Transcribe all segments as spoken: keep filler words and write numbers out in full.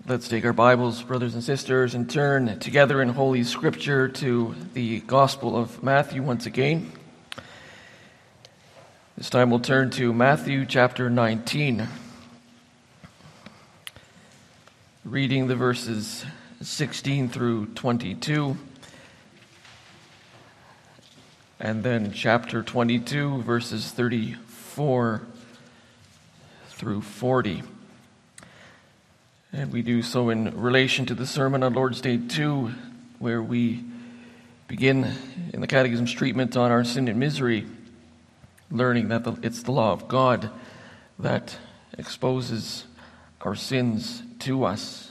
Let's take our Bibles, brothers and sisters, and turn together in Holy Scripture to the Gospel of Matthew once again. This time we'll turn to Matthew chapter nineteen, reading the verses sixteen through twenty-two, and then chapter twenty-two, verses thirty-four through forty. And we do so in relation to the sermon on Lord's Day two, where we begin in the Catechism's treatment on our sin and misery, learning that the, it's the law of God that exposes our sins to us.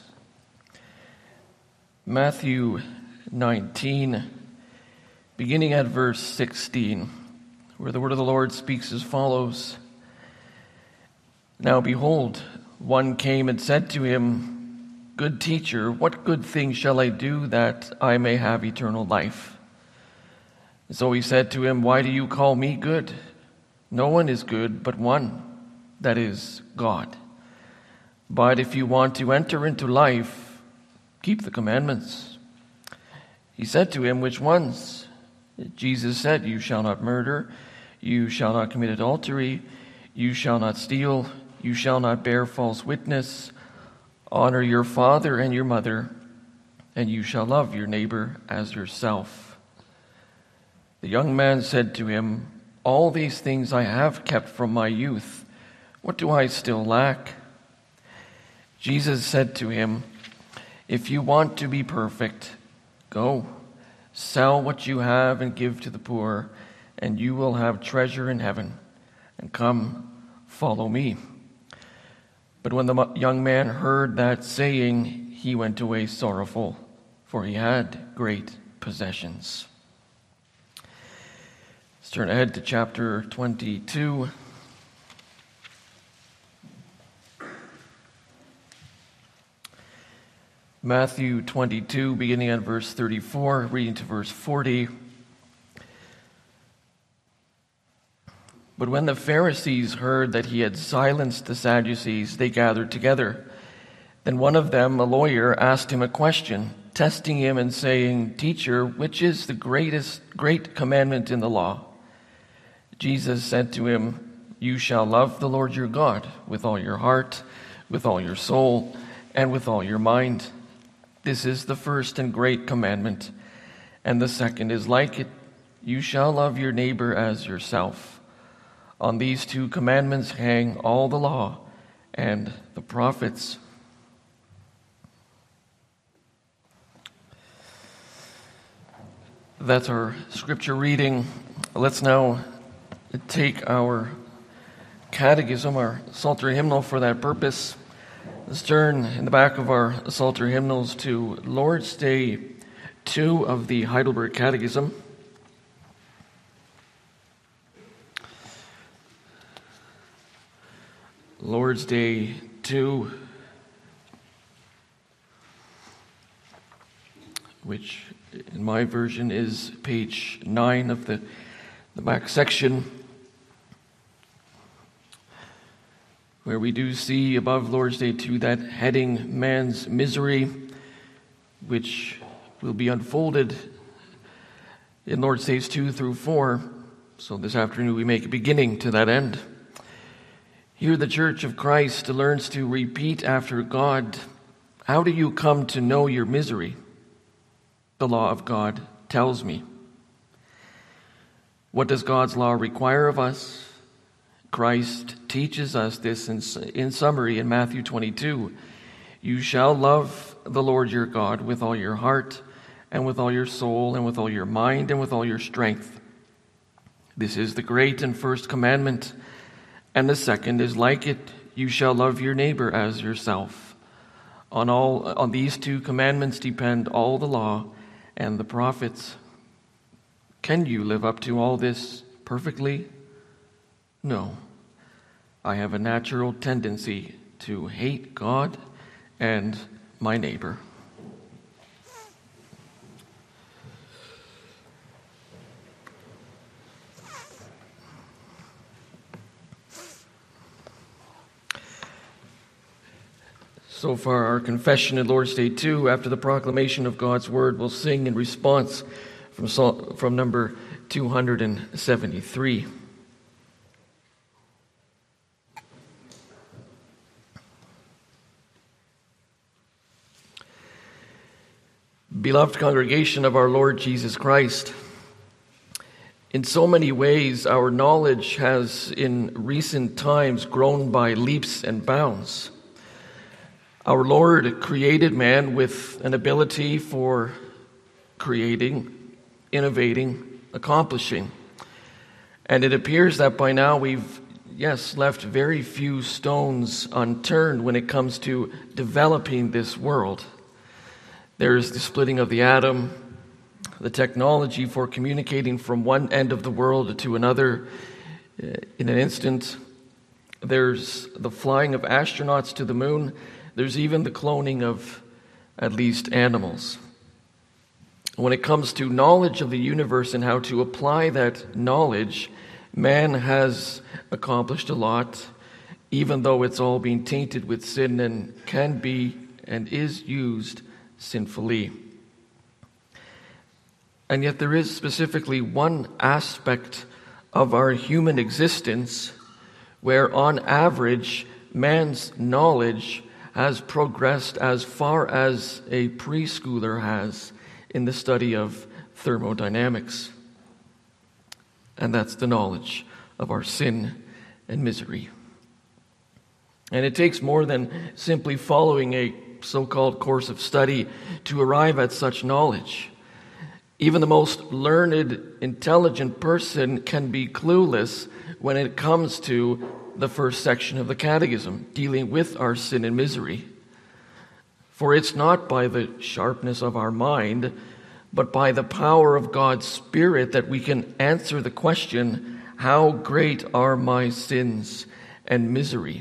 Matthew nineteen, beginning at verse sixteen, where the word of the Lord speaks as follows. Now behold, one came and said to him, Good teacher, what good thing shall I do that I may have eternal life? So he said to him, Why do you call me good? No one is good but one, that is, God. But if you want to enter into life, keep the commandments. He said to him, Which ones? Jesus said, You shall not murder, you shall not commit adultery, you shall not steal, you shall not bear false witness, honor your father and your mother, and you shall love your neighbor as yourself. The young man said to him, All these things I have kept from my youth. What do I still lack? Jesus said to him, If you want to be perfect, go, sell what you have and give to the poor, and you will have treasure in heaven. And come, follow me. But when the young man heard that saying, he went away sorrowful, for he had great possessions. Let's turn ahead to chapter twenty-two. Matthew twenty-two, beginning at verse thirty-four, reading to verse forty. But when the Pharisees heard that he had silenced the Sadducees, they gathered together. Then one of them, a lawyer, asked him a question, testing him and saying, Teacher, which is the greatest great commandment in the law? Jesus said to him, You shall love the Lord your God with all your heart, with all your soul, and with all your mind. This is the first and great commandment. And the second is like it. You shall love your neighbor as yourself. On these two commandments hang all the law and the prophets. That's our scripture reading. Let's now take our catechism, our Psalter hymnal for that purpose. Let's turn in the back of our Psalter hymnals to Lord's Day two of the Heidelberg Catechism. Lord's Day two, which in my version is page nine of the, the back section, where we do see above Lord's Day two that heading, Man's Misery, which will be unfolded in Lord's Days two through four. So this afternoon we make a beginning to that end. Here the Church of Christ learns to repeat after God, How do you come to know your misery? The law of God tells me. What does God's law require of us? Christ teaches us this in, in summary in Matthew twenty-two. You shall love the Lord your God with all your heart, and with all your soul, and with all your mind, and with all your strength. This is the great and first commandment. And the second is like it, you shall love your neighbor as yourself. On all on these two commandments depend all the law and the prophets. Can you live up to all this perfectly? No. I have a natural tendency to hate God and my neighbor. So far, our confession in Lord's Day two, after the proclamation of God's word, we'll sing in response from, Psalm, from number two hundred seventy-three. Beloved congregation of our Lord Jesus Christ, in so many ways our knowledge has in recent times grown by leaps and bounds. Our Lord created man with an ability for creating, innovating, accomplishing. And it appears that by now we've, yes, left very few stones unturned when it comes to developing this world. There's the splitting of the atom, the technology for communicating from one end of the world to another in an instant. There's the flying of astronauts to the moon. There's even the cloning of at least animals. When it comes to knowledge of the universe and how to apply that knowledge, man has accomplished a lot, even though it's all been tainted with sin and can be and is used sinfully. And yet there is specifically one aspect of our human existence where on average man's knowledge has progressed as far as a preschooler has in the study of thermodynamics. And that's the knowledge of our sin and misery. And it takes more than simply following a so-called course of study to arrive at such knowledge. Even the most learned, intelligent person can be clueless when it comes to the first section of the Catechism, dealing with our sin and misery. For it's not by the sharpness of our mind, but by the power of God's Spirit that we can answer the question, how great are my sins and misery?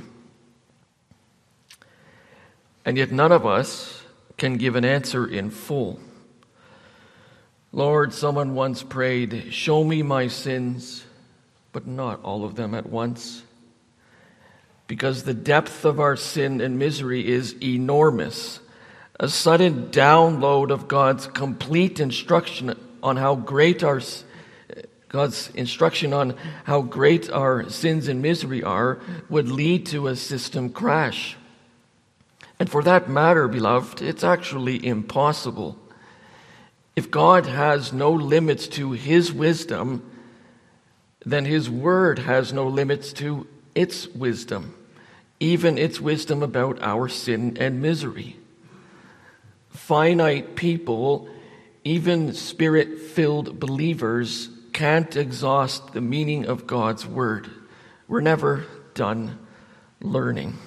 And yet none of us can give an answer in full. Lord, someone once prayed, show me my sins, but not all of them at once. Because the depth of our sin and misery is enormous. A sudden download of God's complete instruction on how great our God's instruction on how great our sins and misery are would lead to a system crash. And for that matter, beloved, it's actually impossible. If God has no limits to his wisdom, then his word has no limits to its wisdom, even its wisdom about our sin and misery. Finite people, even spirit-filled believers, can't exhaust the meaning of God's word. We're never done learning.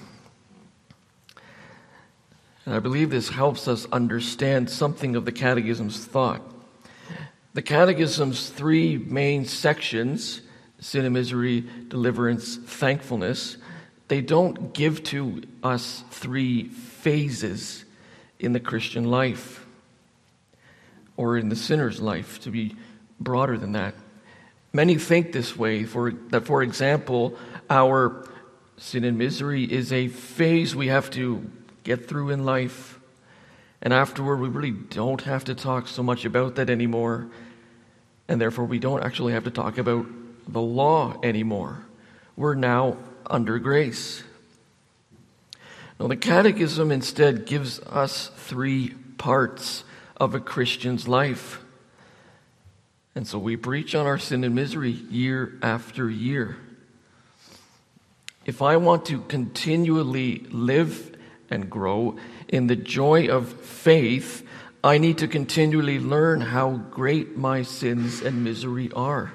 And I believe this helps us understand something of the Catechism's thought. The Catechism's three main sections, sin and misery, deliverance, thankfulness, they don't give to us three phases in the Christian life or in the sinner's life, to be broader than that. Many think this way, for that, for example, our sin and misery is a phase we have to get through in life, and afterward we really don't have to talk so much about that anymore, and therefore we don't actually have to talk about the law anymore. We're now under grace. Now, the Catechism instead gives us three parts of a Christian's life. And so we preach on our sin and misery year after year. If I want to continually live and grow in the joy of faith, I need to continually learn how great my sins and misery are.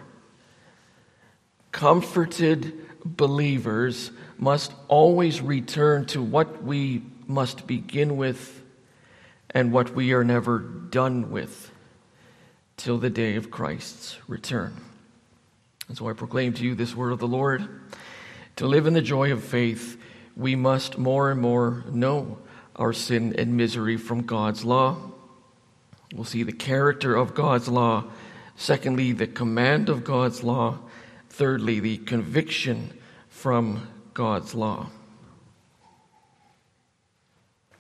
Comforted believers must always return to what we must begin with and what we are never done with till the day of Christ's return. And so I proclaim to you this word of the Lord. To live in the joy of faith, we must more and more know our sin and misery from God's law. We'll see the character of God's law. Secondly, the command of God's law. Thirdly, the conviction from God's law.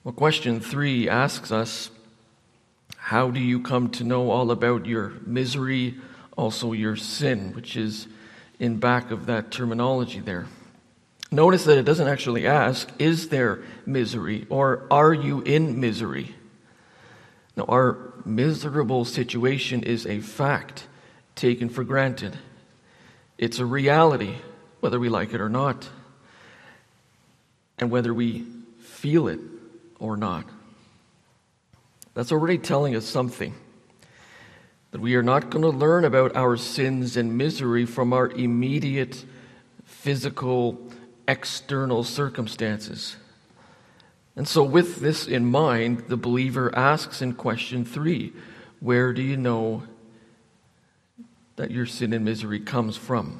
Well, question three asks us, how do you come to know all about your misery, also your sin, which is in back of that terminology there. Notice that it doesn't actually ask, is there misery, or are you in misery? Now, our miserable situation is a fact taken for granted. It's a reality, whether we like it or not, and whether we feel it or not. That's already telling us something. That we are not going to learn about our sins and misery from our immediate physical, external circumstances. And so with this in mind, the believer asks in question three, where do you know that your sin and misery comes from?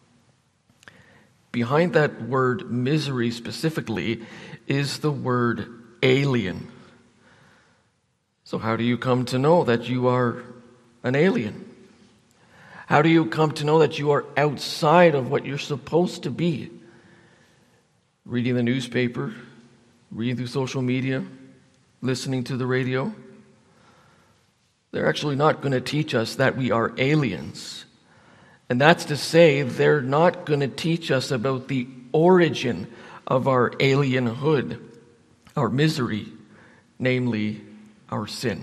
Behind that word misery specifically is the word alien. So how do you come to know that you are an alien? How do you come to know that you are outside of what you're supposed to be? Reading the newspaper, reading through social media, listening to the radio. They're actually not going to teach us that we are aliens. And that's to say, they're not going to teach us about the origin of our alienhood, our misery, namely our sin.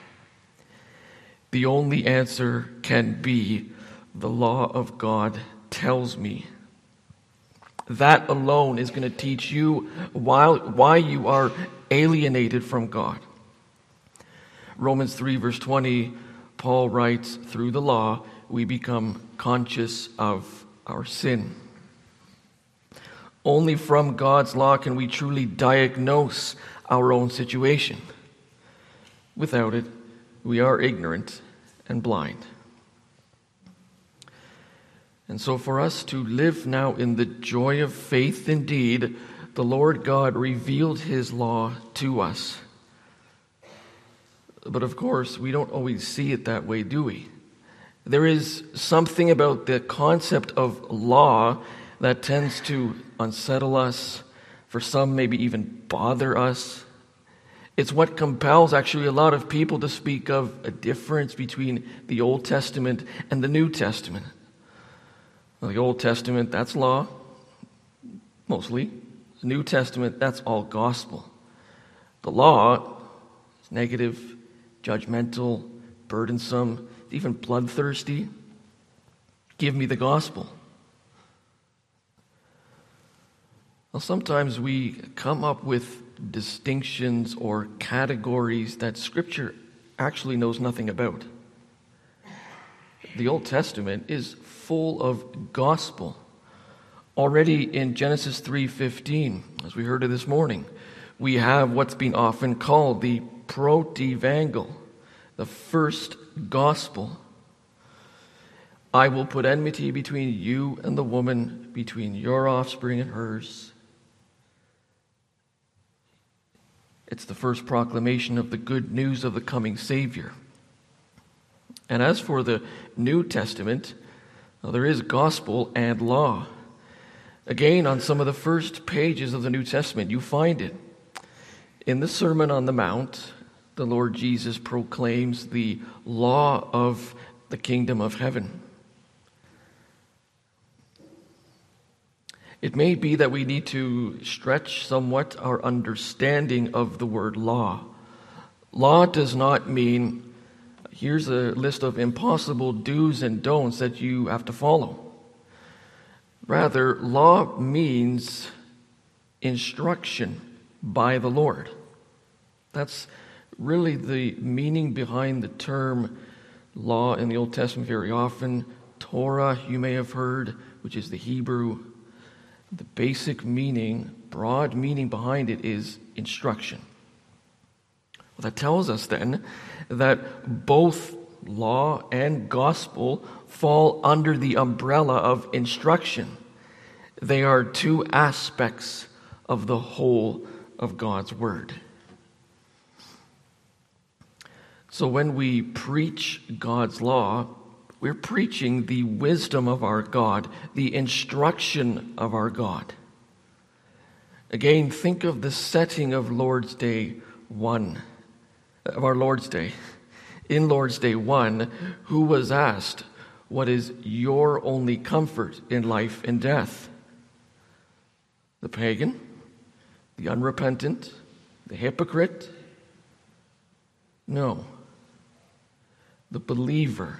The only answer can be, the law of God tells me. That alone is going to teach you why, why you are alienated from God. Romans three verse twenty, Paul writes, through the law we become conscious of our sin. Only from God's law can we truly diagnose our own situation. Without it, we are ignorant and blind. And so for us to live now in the joy of faith indeed, the Lord God revealed his law to us. But of course, we don't always see it that way, do we? There is something about the concept of law that tends to unsettle us, for some maybe even bother us. It's what compels actually a lot of people to speak of a difference between the Old Testament and the New Testament. Well, the Old Testament, that's law, mostly. The New Testament, that's all gospel. The law is negative, judgmental, burdensome, even bloodthirsty. Give me the gospel. Well, sometimes we come up with distinctions or categories that Scripture actually knows nothing about. The Old Testament is full of gospel. Already in Genesis three fifteen, as we heard of this morning, we have what's been often called the protevangel, the first gospel. I will put enmity between you and the woman, between your offspring and hers. It's the first proclamation of the good news of the coming Savior. And as for the New Testament, well, there is gospel and law. Again, on some of the first pages of the New Testament, you find it. In the Sermon on the Mount, the Lord Jesus proclaims the law of the kingdom of heaven. It may be that we need to stretch somewhat our understanding of the word law. Law does not mean, here's a list of impossible do's and don'ts that you have to follow. Rather, law means instruction by the Lord. That's really the meaning behind the term law in the Old Testament very often. Torah, you may have heard, which is the Hebrew. The basic meaning, broad meaning behind it is instruction. Well, that tells us then that both law and gospel fall under the umbrella of instruction. They are two aspects of the whole of God's Word. So when we preach God's law, we're preaching the wisdom of our God, the instruction of our God. Again, think of the setting of Lord's Day one, of our Lord's Day. In Lord's Day one, who was asked, what is your only comfort in life and death? The pagan, the unrepentant, the hypocrite? No, the believer.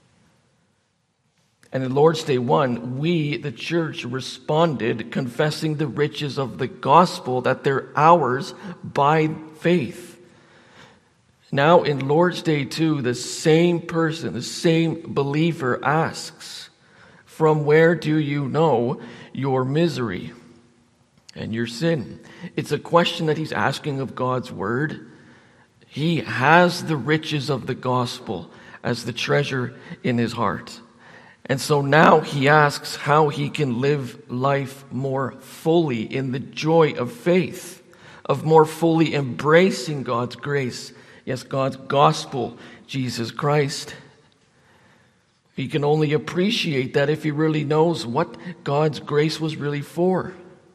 And in Lord's Day one, we, the church, responded confessing the riches of the gospel, that they're ours by faith. Now in Lord's Day two, the same person, the same believer asks, from where do you know your misery and your sin? It's a question that he's asking of God's word. He has the riches of the gospel as the treasure in his heart. And so now he asks how he can live life more fully in the joy of faith, of more fully embracing God's grace. Yes, God's gospel, Jesus Christ. He can only appreciate that if he really knows what God's grace was really for.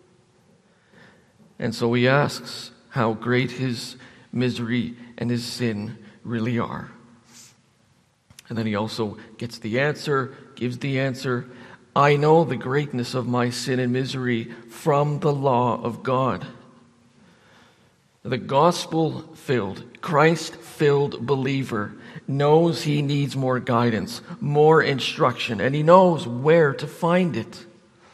And so he asks how great his misery and his sin really are. And then he also gets the answer, gives the answer. I know the greatness of my sin and misery from the law of God. The gospel-filled, Christ-filled believer knows he needs more guidance, more instruction, and he knows where to find it.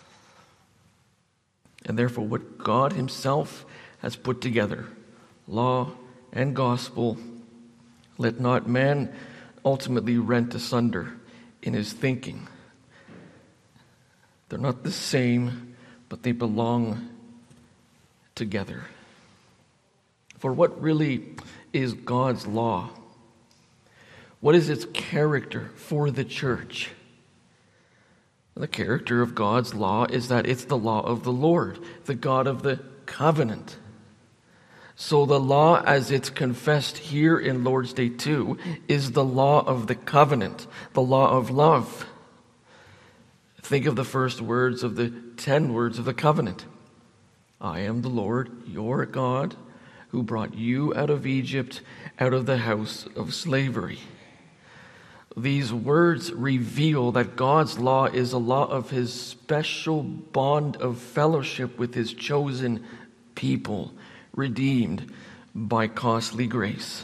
And therefore, what God himself has put together, law and gospel, let not man ultimately rent asunder in his thinking. They're not the same, but they belong together. For what really is God's law? What is its character for the church? The character of God's law is that it's the law of the Lord, the God of the covenant. So the law, as it's confessed here in Lord's Day two, is the law of the covenant, the law of love. Think of the first words of the ten words of the covenant. I am the Lord, your God, who brought you out of Egypt, out of the house of slavery. These words reveal that God's law is a law of his special bond of fellowship with his chosen people, redeemed by costly grace.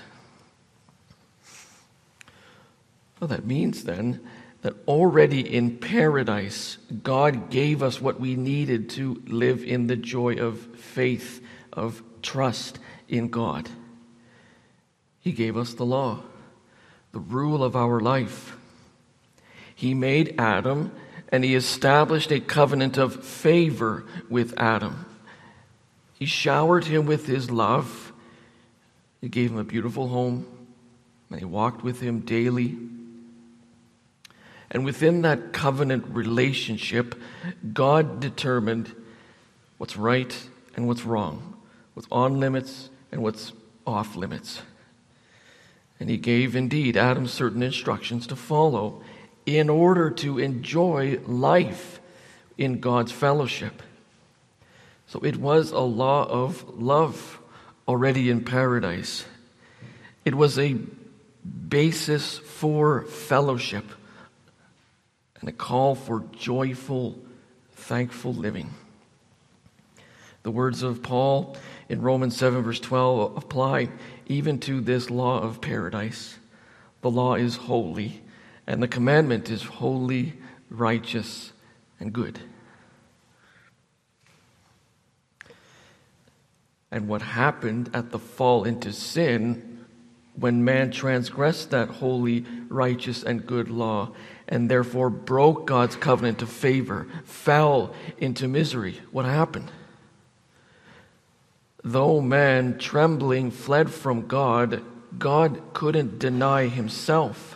Well, that means then that already in paradise, God gave us what we needed to live in the joy of faith, of trust in God. He gave us the law, the rule of our life. He made Adam, and he established a covenant of favor with Adam. He showered him with his love. He gave him a beautiful home, and he walked with him daily. And within that covenant relationship, God determined what's right and what's wrong, what's on limits and what's off limits. And he gave indeed Adam certain instructions to follow in order to enjoy life in God's fellowship. So it was a law of love already in paradise. It was a basis for fellowship and a call for joyful, thankful living. The words of Paul in Romans seven verse twelve apply even to this law of paradise. The law is holy, and the commandment is holy, righteous, and good. And what happened at the fall into sin, when man transgressed that holy, righteous, and good law, and therefore broke God's covenant of favor, fell into misery, what happened? Though man, trembling, fled from God, God couldn't deny himself.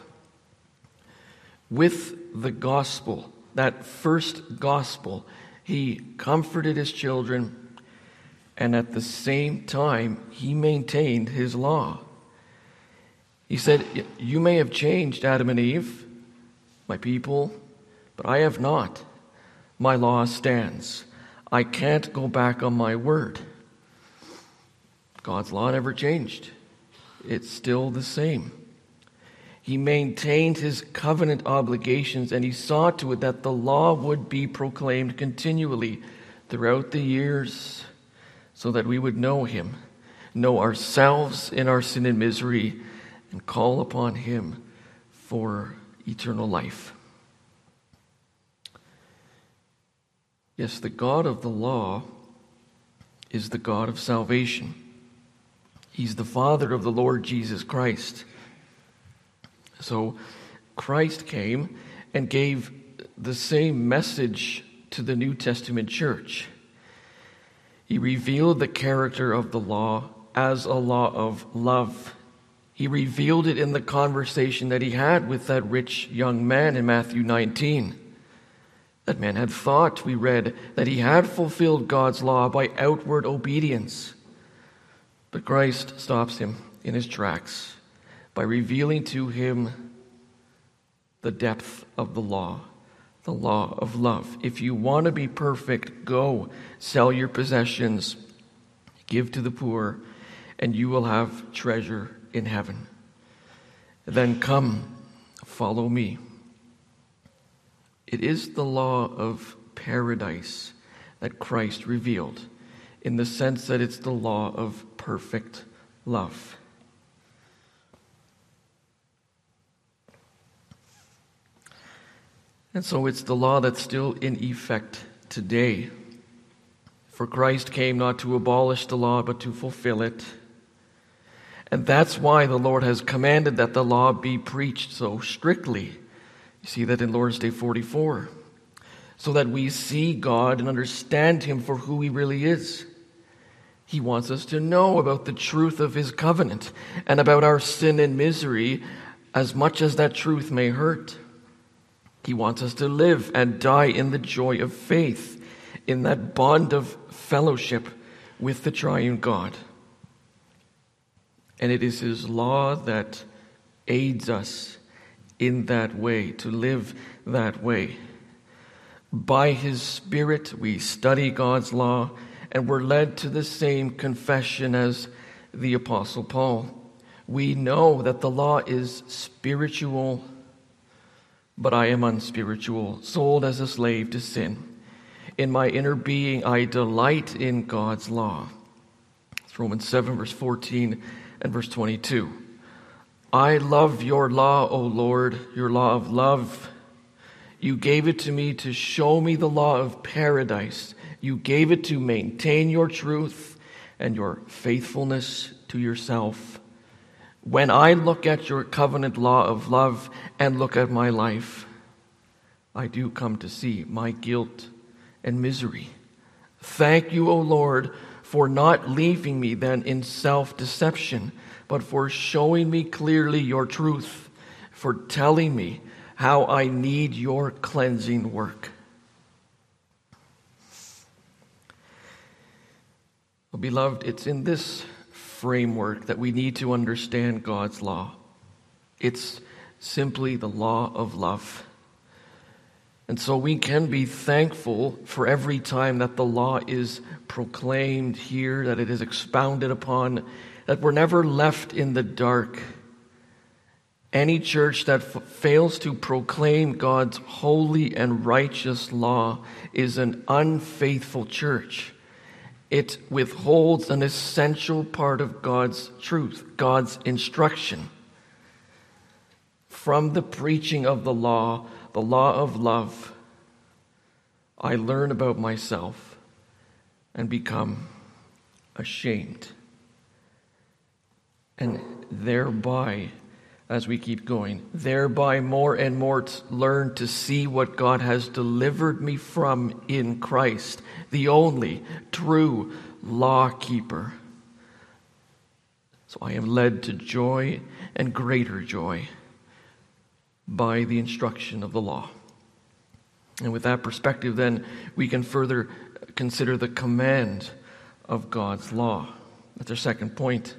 With the gospel, that first gospel, he comforted his children, and at the same time, he maintained his law. He said, you may have changed, Adam and Eve, my people, but I have not. My law stands. I can't go back on my word. God's law never changed. It's still the same. He maintained his covenant obligations, and he saw to it that the law would be proclaimed continually throughout the years so that we would know him, know ourselves in our sin and misery, and call upon him for eternal life. Yes, the God of the law is the God of salvation. He's the Father of the Lord Jesus Christ. So Christ came and gave the same message to the New Testament church. He revealed the character of the law as a law of love. He revealed it in the conversation that he had with that rich young man in Matthew nineteen. That man had thought, we read, that he had fulfilled God's law by outward obedience. But Christ stops him in his tracks by revealing to him the depth of the law, the law of love. If you want to be perfect, go, sell your possessions, give to the poor, and you will have treasure in heaven. Then come, follow me. It is the law of paradise that Christ revealed, in the sense that it's the law of perfect love. And so it's the law that's still in effect today. For Christ came not to abolish the law, but to fulfill it. And that's why the Lord has commanded that the law be preached so strictly. You see that in Lord's Day forty-four. So that we see God and understand him for who he really is. He wants us to know about the truth of his covenant and about our sin and misery, as much as that truth may hurt. He wants us to live and die in the joy of faith, in that bond of fellowship with the triune God. And it is his law that aids us in that way, to live that way. By his Spirit, we study God's law, and we're led to the same confession as the Apostle Paul. We know that the law is spiritual, but I am unspiritual, sold as a slave to sin. In my inner being, I delight in God's law. It's Romans seven, verse fourteen and verse twenty-two. I love your law, O Lord, your law of love. You gave it to me to show me the law of paradise. You gave it to maintain your truth and your faithfulness to yourself. When I look at your covenant law of love and look at my life, I do come to see my guilt and misery. Thank you, O Lord, for not leaving me then in self-deception, but for showing me clearly your truth, for telling me how I need your cleansing work. Well, beloved, it's in this framework that we need to understand God's law. It's simply the law of love. And so we can be thankful for every time that the law is proclaimed here, that it is expounded upon, that we're never left in the dark. Any church that f- fails to proclaim God's holy and righteous law is an unfaithful church. It withholds an essential part of God's truth, God's instruction. From the preaching of the law, the law of love, I learn about myself and become ashamed. And thereby, as we keep going, thereby more and more t- learn to see what God has delivered me from in Christ, the only true law keeper. So I am led to joy and greater joy by the instruction of the law. And with that perspective, then, we can further consider the command of God's law. That's our second point.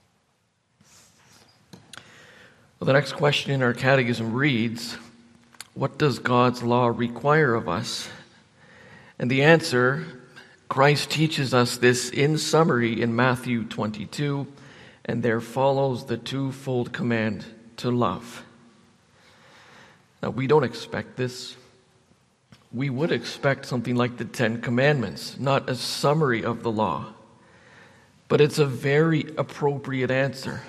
Well, the next question in our catechism reads, what does God's law require of us? And the answer, Christ teaches us this in summary in Matthew twenty-two, and there follows the twofold command to love. Now, we don't expect this. We would expect something like the Ten Commandments, not a summary of the law. But it's a very appropriate answer.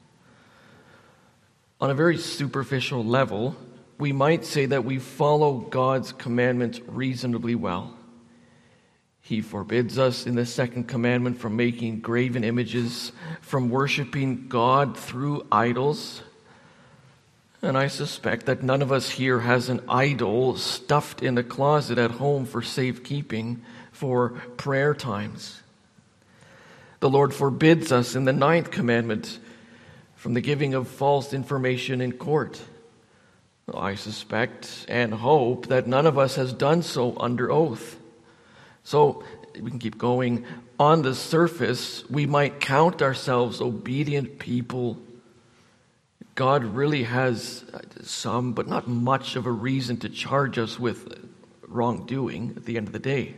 On a very superficial level, we might say that we follow God's commandments reasonably well. He forbids us in the second commandment from making graven images, from worshiping God through idols. And I suspect that none of us here has an idol stuffed in a closet at home for safekeeping for prayer times. The Lord forbids us in the ninth commandment from the giving of false information in court. I suspect and hope that none of us has done so under oath. So we can keep going. On the surface, we might count ourselves obedient people. God really has some, but not much of a reason to charge us with wrongdoing at the end of the day.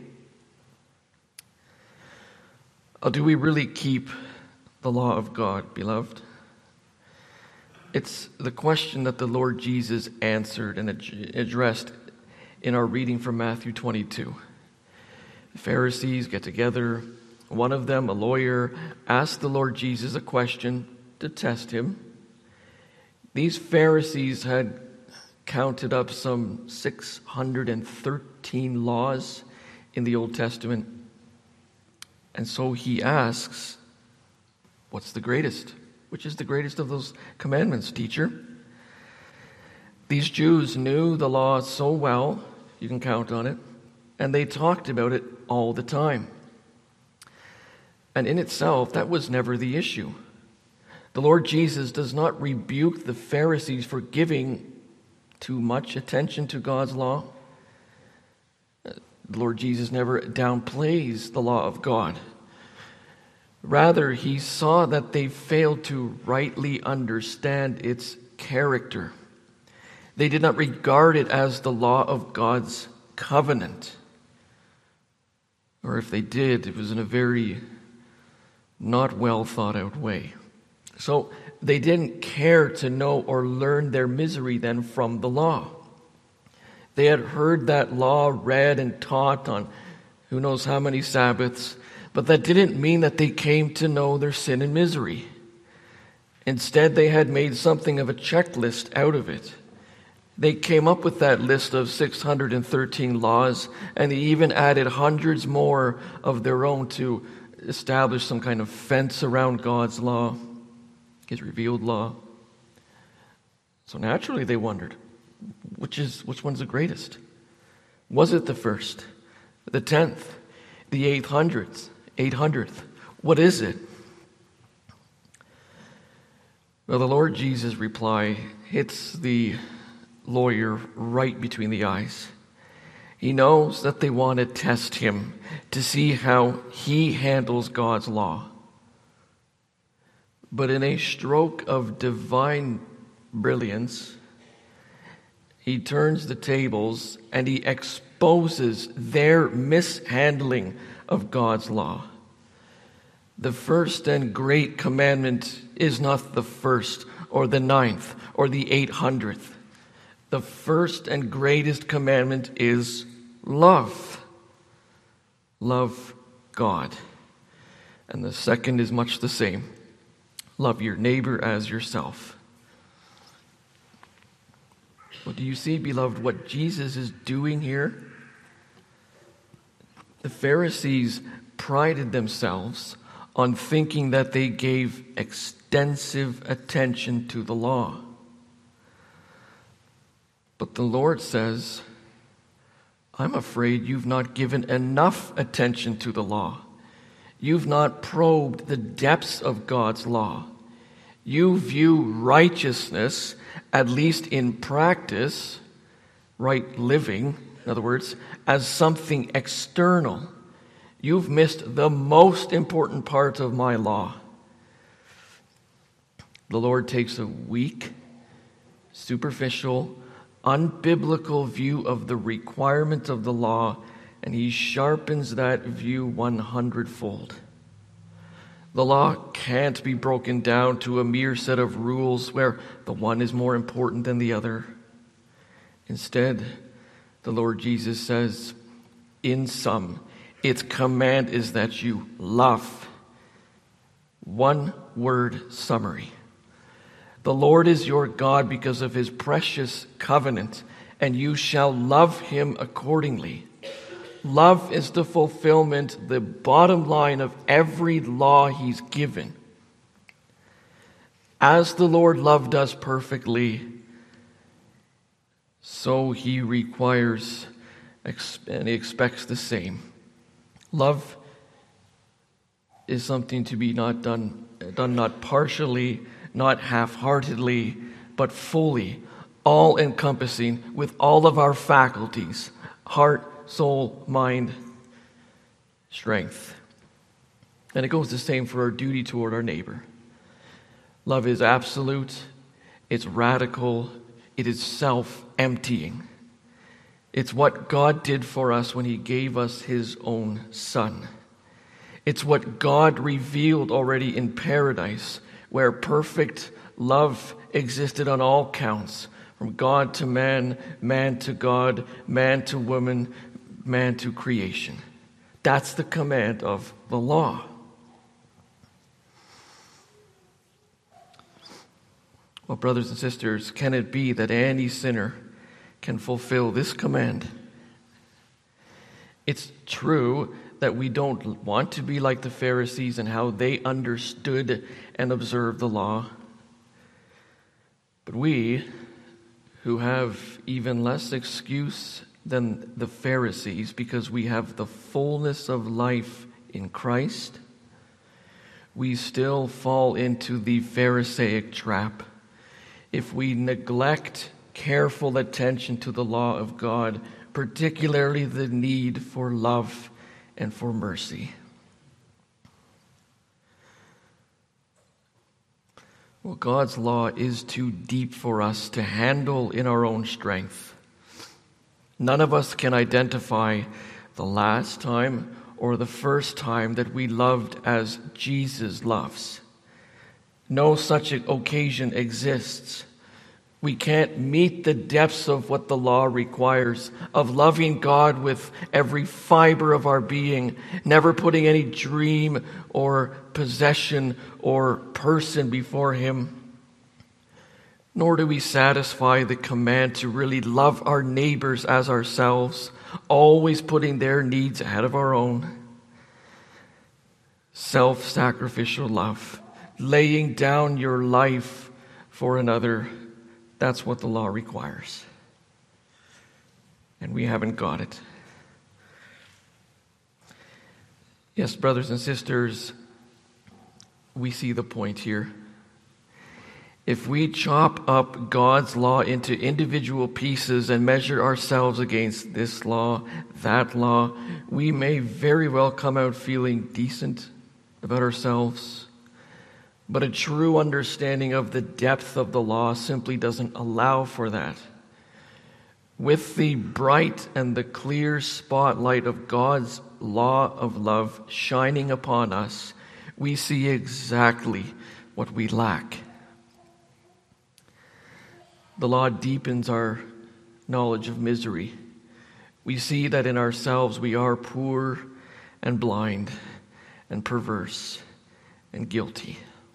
Do we really keep the law of God, beloved? It's the question that the Lord Jesus answered and addressed in our reading from Matthew twenty-two. The Pharisees get together. One of them, a lawyer, asked the Lord Jesus a question to test him. These Pharisees had counted up some six hundred thirteen laws in the Old Testament. And so he asks, what's the greatest? Which is the greatest of those commandments, teacher? These Jews knew the law so well, you can count on it, and they talked about it all the time. And in itself, that was never the issue. The Lord Jesus does not rebuke the Pharisees for giving too much attention to God's law. The Lord Jesus never downplays the law of God. Rather, he saw that they failed to rightly understand its character. They did not regard it as the law of God's covenant. Or if they did, it was in a very not well thought out way. So they didn't care to know or learn their misery then from the law. They had heard that law read and taught on who knows how many Sabbaths, but that didn't mean that they came to know their sin and misery. Instead, they had made something of a checklist out of it. They came up with that list of six hundred thirteen laws, and they even added hundreds more of their own to establish some kind of fence around God's law, His revealed law. So naturally they wondered, which is which one's the greatest? Was it the first, the tenth, the eight hundredth, eight hundredth? What is it? Well, the Lord Jesus' reply hits the lawyer right between the eyes. He knows that they want to test him to see how he handles God's law. But in a stroke of divine brilliance, he turns the tables and he exposes their mishandling of God's law. The first and great commandment is not the first or the ninth or the eight hundredth. The first and greatest commandment is love. Love God. And the second is much the same. Love your neighbor as yourself. Well, do you see, beloved, what Jesus is doing here? The Pharisees prided themselves on thinking that they gave extensive attention to the law. But the Lord says, I'm afraid you've not given enough attention to the law. You've not probed the depths of God's law. You view righteousness, at least in practice, right living, in other words, as something external. You've missed the most important part of my law. The Lord takes a weak, superficial, unbiblical view of the requirement of the law, and he sharpens that view one hundredfold. The law can't be broken down to a mere set of rules where the one is more important than the other. Instead, the Lord Jesus says, in sum, its command is that you love. One word summary. The Lord is your God because of his precious covenant, and you shall love him accordingly. Love is the fulfillment, the bottom line of every law he's given. As the Lord loved us perfectly, so he requires and he expects the same. Love is something to be not done, done not partially, not half-heartedly, but fully, all-encompassing with all of our faculties, heart, soul, mind, strength. And it goes the same for our duty toward our neighbor. Love is absolute, it's radical, it is self-emptying. It's what God did for us when he gave us his own Son. It's what God revealed already in paradise, where perfect love existed on all counts, from God to man, man to God, man to woman, man to creation. That's the command of the law. Well, brothers and sisters, can it be that any sinner can fulfill this command? It's true that we don't want to be like the Pharisees and how they understood and observed the law. But we, who have even less excuse than the Pharisees because we have the fullness of life in Christ, we still fall into the Pharisaic trap. If we neglect careful attention to the law of God, particularly the need for love and for mercy. Well, God's law is too deep for us to handle in our own strength. None of us can identify the last time or the first time that we loved as Jesus loves. No such occasion exists. We can't meet the depths of what the law requires, of loving God with every fiber of our being, never putting any dream or possession or person before him. Nor do we satisfy the command to really love our neighbors as ourselves, always putting their needs ahead of our own. Self-sacrificial love, laying down your life for another. That's what the law requires. And we haven't got it. Yes, brothers and sisters, we see the point here. If we chop up God's law into individual pieces and measure ourselves against this law, that law, we may very well come out feeling decent about ourselves. But a true understanding of the depth of the law simply doesn't allow for that. With the bright and the clear spotlight of God's law of love shining upon us, we see exactly what we lack. The law deepens our knowledge of misery. We see that in ourselves we are poor and blind and perverse and guilty.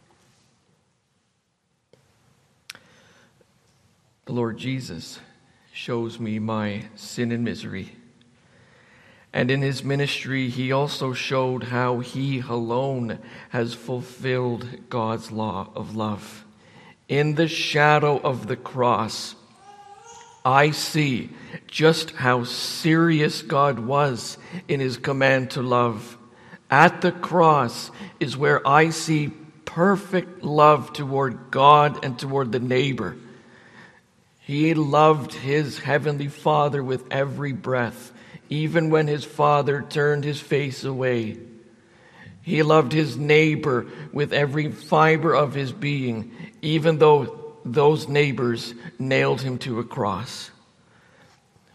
The Lord Jesus shows me my sin and misery. And in his ministry, he also showed how he alone has fulfilled God's law of love. In the shadow of the cross, I see just how serious God was in his command to love. At the cross is where I see perfect love toward God and toward the neighbor. He loved his heavenly Father with every breath, even when his Father turned his face away. He loved his neighbor with every fiber of his being, even though those neighbors nailed him to a cross.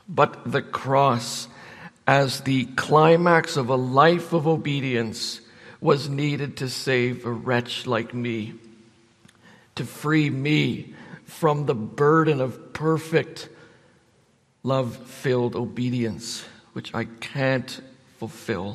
But the cross, as the climax of a life of obedience, was needed to save a wretch like me, to free me from the burden of perfect, love-filled obedience, which I can't fulfill.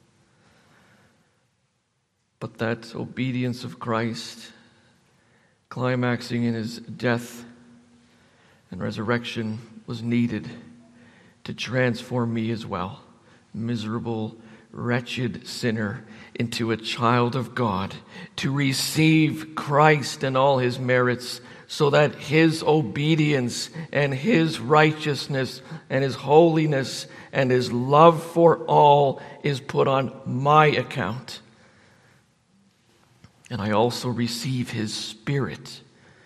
But that obedience of Christ, climaxing in his death and resurrection, was needed to transform me as well, miserable, wretched sinner, into a child of God, to receive Christ and all his merits, so that his obedience and his righteousness and his holiness and his love for all is put on my account. And I also receive his Spirit,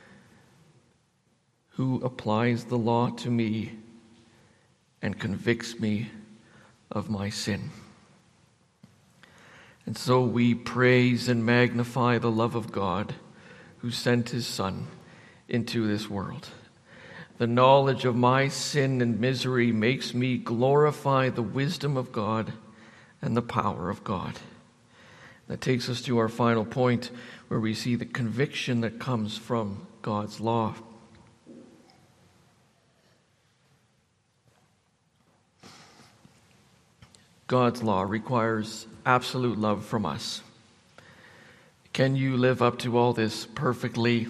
who applies the law to me and convicts me of my sin. And so we praise and magnify the love of God, who sent his Son into this world. The knowledge of my sin and misery makes me glorify the wisdom of God and the power of God. That takes us to our final point, where we see the conviction that comes from God's law. God's law requires absolute love from us. Can you live up to all this perfectly?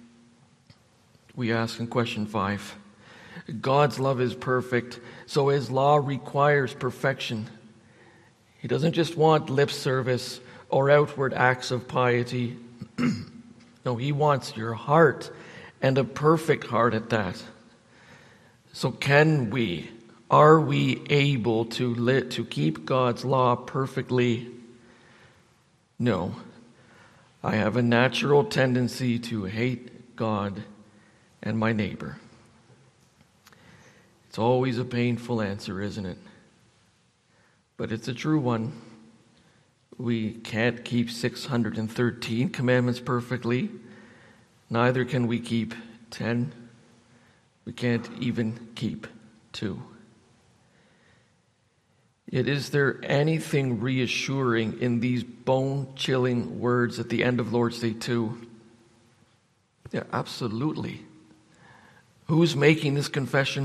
We ask in question five. God's love is perfect, so his law requires perfection. He doesn't just want lip service or outward acts of piety. No, he wants your heart, and a perfect heart at that. So can we, are we able to li- to keep God's law perfectly? No. I have a natural tendency to hate God and my neighbor. It's always a painful answer, isn't it? But it's a true one. We can't keep six hundred thirteen commandments perfectly. Neither can we keep ten. We can't even keep two. Yet is there anything reassuring in these bone-chilling words at the end of Lord's Day two? Yeah, absolutely. Who's making this confession?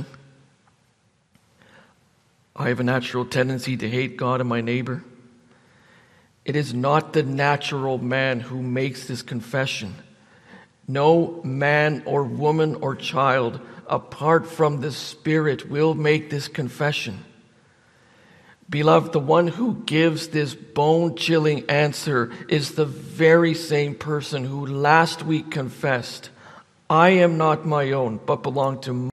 I have a natural tendency to hate God and my neighbor. It is not the natural man who makes this confession. No man or woman or child apart from the Spirit will make this confession. Beloved, the one who gives this bone-chilling answer is the very same person who last week confessed, I am not my own, but belong to